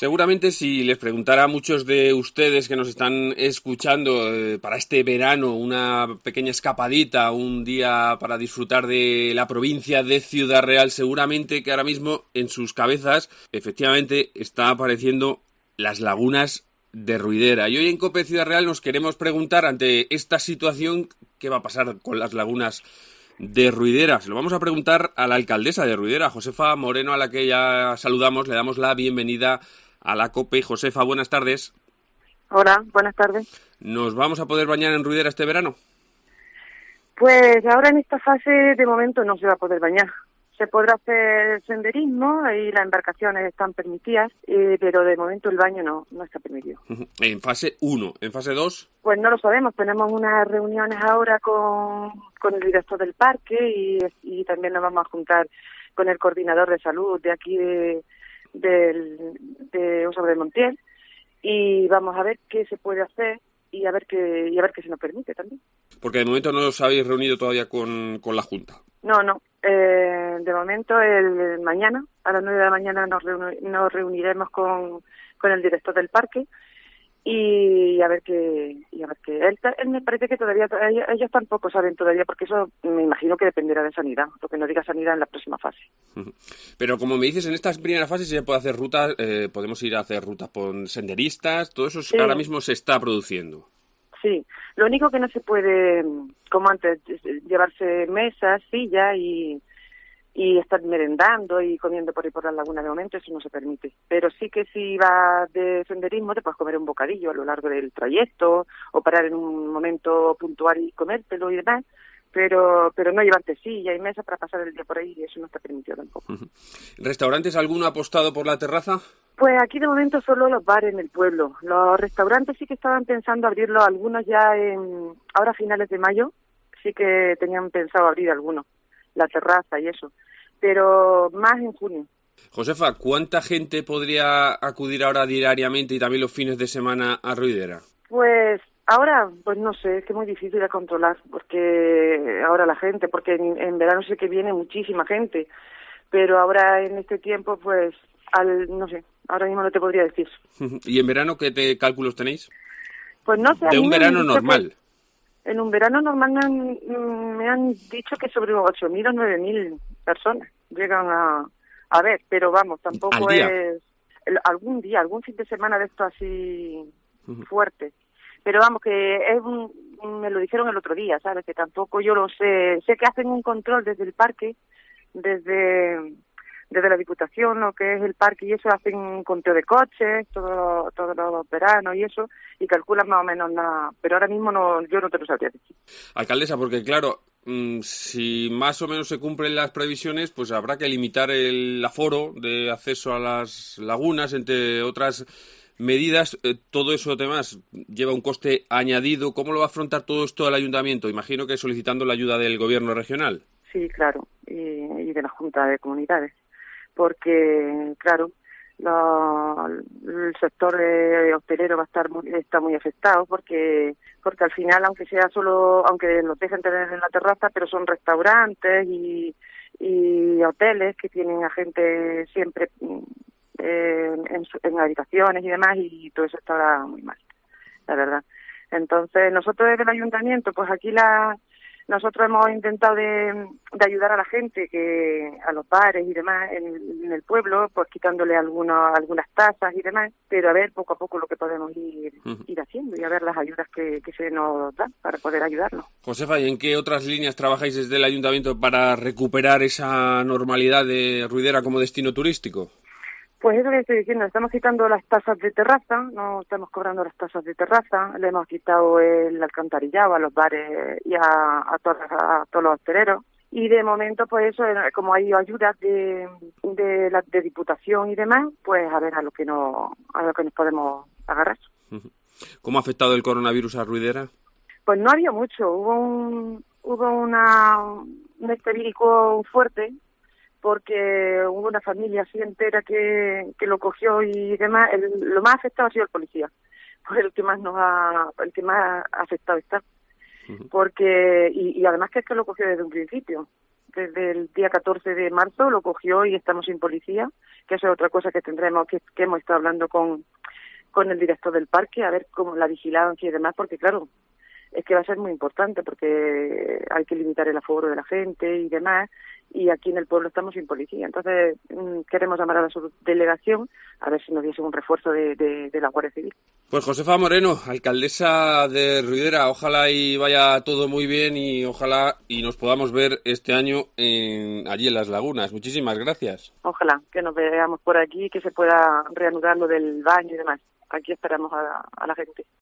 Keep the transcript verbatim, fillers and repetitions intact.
Seguramente si les preguntara a muchos de ustedes que nos están escuchando eh, para este verano una pequeña escapadita, un día para disfrutar de la provincia de Ciudad Real, seguramente que ahora mismo en sus cabezas efectivamente está apareciendo las lagunas de Ruidera. Y hoy en COPE Ciudad Real nos queremos preguntar ante esta situación qué va a pasar con las lagunas de Ruidera. Se lo vamos a preguntar a la alcaldesa de Ruidera, Josefa Moreno, a la que ya saludamos. Le damos la bienvenida a la COPE. Josefa, buenas tardes. Hola, buenas tardes. ¿Nos vamos a poder bañar en Ruidera este verano? Pues ahora en esta fase de momento no se va a poder bañar. Se podrá hacer senderismo y las embarcaciones están permitidas, eh, pero de momento el baño no, no está permitido. En fase uno, ¿en fase dos? Pues no lo sabemos, tenemos unas reuniones ahora con, con el director del parque y, y también nos vamos a juntar con el coordinador de salud de aquí de, de, de Osa de Montiel y vamos a ver qué se puede hacer y a ver qué, y a ver qué se nos permite también. Porque de momento no os habéis reunido todavía con, con la Junta. No, no. Eh, de momento, el, el mañana, a las nueve de la mañana, nos, reuni- nos reuniremos con, con el director del parque y a ver qué, y a ver qué. Él, él me parece que todavía, ellos, ellos tampoco saben todavía, porque eso me imagino que dependerá de Sanidad, lo que nos diga Sanidad en la próxima fase. Pero como me dices, en estas primeras fases se puede hacer rutas, eh, podemos ir a hacer rutas con senderistas, todo eso Sí. Ahora mismo se está produciendo. Sí, lo único que no se puede, como antes, llevarse mesas, sillas y, y estar merendando y comiendo por ahí por la laguna de momento, eso no se permite. Pero sí que si vas de senderismo te puedes comer un bocadillo a lo largo del trayecto o parar en un momento puntual y comértelo y demás, pero pero no llevarte silla y mesa para pasar el día por ahí, eso no está permitido tampoco. ¿Restaurantes alguno ha apostado por la terraza? Pues aquí de momento solo los bares en el pueblo. Los restaurantes sí que estaban pensando abrirlos, algunos ya en ahora a finales de mayo, sí que tenían pensado abrir algunos, la terraza y eso, pero más en junio. Josefa, ¿cuánta gente podría acudir ahora diariamente y también los fines de semana a Ruidera? Pues ahora, pues no sé, es que es muy difícil de controlar, porque ahora la gente, porque en, en verano sé que viene muchísima gente, pero ahora en este tiempo, pues, al no sé, ahora mismo no te podría decir. ¿Y en verano qué te, cálculos tenéis? Pues no sé. De un verano normal. En un verano normal me han, me han dicho que sobre ocho mil o nueve mil personas llegan a, a ver, pero vamos, tampoco ¿Al día? es el, algún día, algún fin de semana de esto así uh-huh. fuerte. Pero vamos, que es un, me lo dijeron el otro día, ¿sabes? Que tampoco yo lo sé. Sé que hacen un control desde el parque, desde desde la Diputación, lo que es el parque, y eso hacen un conteo de coches todos todo los veranos y eso, y calculan más o menos nada, pero ahora mismo no, yo no te lo sabría decir. Alcaldesa, porque claro, mmm, si más o menos se cumplen las previsiones, pues habrá que limitar el aforo de acceso a las lagunas, entre otras medidas. Eh, todo eso, además, lleva un coste añadido. ¿Cómo lo va a afrontar todo esto el ayuntamiento? Imagino que solicitando la ayuda del gobierno regional. Sí, claro, y, y de la Junta de Comunidades. Porque, claro, lo, el sector eh, hostelero va a estar muy, está muy afectado porque porque al final, aunque sea solo, aunque nos dejen tener en la terraza, pero son restaurantes y, y hoteles que tienen a gente siempre eh, en, en habitaciones y demás, y todo eso está muy mal, la verdad. Entonces, nosotros desde el ayuntamiento, pues aquí la... Nosotros hemos intentado de, de ayudar a la gente, que a los bares y demás en, en el pueblo, pues quitándole algunos, algunas tasas y demás, pero a ver poco a poco lo que podemos ir, uh-huh. ir haciendo y a ver las ayudas que, que se nos dan para poder ayudarnos. Josefa, ¿y en qué otras líneas trabajáis desde el ayuntamiento para recuperar esa normalidad de Ruidera como destino turístico? Pues eso que estoy diciendo, estamos quitando las tasas de terraza, no estamos cobrando las tasas de terraza, le hemos quitado el alcantarillado a los bares y a, a, todos, a todos los hosteleros. Y de momento, pues eso, como hay ayudas de, de la de Diputación y demás, pues a ver a lo que no, a lo que nos podemos agarrar. ¿Cómo ha afectado el coronavirus a Ruidera? Pues no había mucho, hubo un, hubo una, un esterílico fuerte, porque hubo una familia así entera que, que lo cogió y demás. El, lo más afectado ha sido el policía, pues el que más nos ha, el que más afectado está, uh-huh. porque y, y además que es que lo cogió desde un principio, desde el día catorce de marzo lo cogió y estamos sin policía, que eso es otra cosa que tendremos, que, que hemos estado hablando con, con el director del parque, a ver cómo la vigilancia y demás, porque claro, es que va a ser muy importante porque hay que limitar el aforo de la gente y demás, y aquí en el pueblo estamos sin policía. Entonces queremos llamar a la subdelegación a ver si nos diese un refuerzo de, de, de la Guardia Civil. Pues Josefa Moreno, alcaldesa de Ruidera, ojalá y vaya todo muy bien y ojalá y nos podamos ver este año en, allí en Las Lagunas. Muchísimas gracias. Ojalá que nos veamos por aquí y que se pueda reanudar lo del baño y demás. Aquí esperamos a, a la gente.